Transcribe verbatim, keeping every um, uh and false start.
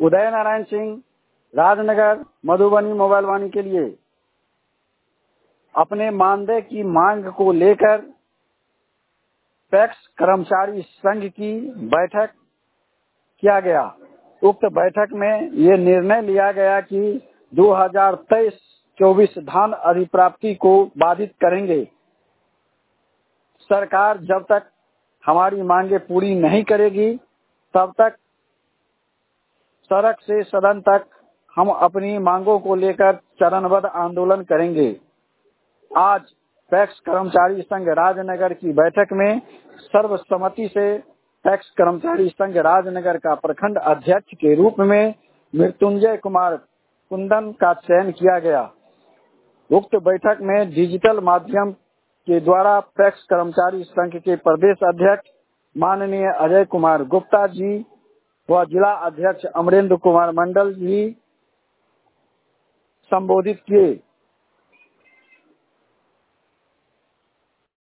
उदय Narayan Singh, Rajnagar, Madhubani mobile Vaani के लिए अपने मानदेय की मांग को लेकर पैक्स कर्मचारी संघ की बैठक किया गया। उक्त बैठक में ये निर्णय लिया गया कि दो हज़ार तेईस चौबीस धान अधिप्राप्ति को बाधित करेंगे। सरकार जब तक हमारी मांगे पूरी नहीं करेगी तब तक सड़क से सदन तक हम अपनी मांगों को लेकर चरणबद्ध आंदोलन करेंगे। आज पैक्स कर्मचारी संघ राजनगर की बैठक में सर्वसम्मति से पैक्स कर्मचारी संघ राजनगर का प्रखंड अध्यक्ष के रूप में मृत्युंजय कुमार कुंदन का चयन किया गया। उक्त बैठक में डिजिटल माध्यम के द्वारा पैक्स कर्मचारी संघ के प्रदेश अध्यक्ष माननीय अजय कुमार गुप्ता जी व जिला अध्यक्ष अमरेंद्र कुमार मंडल जी संबोधित किए।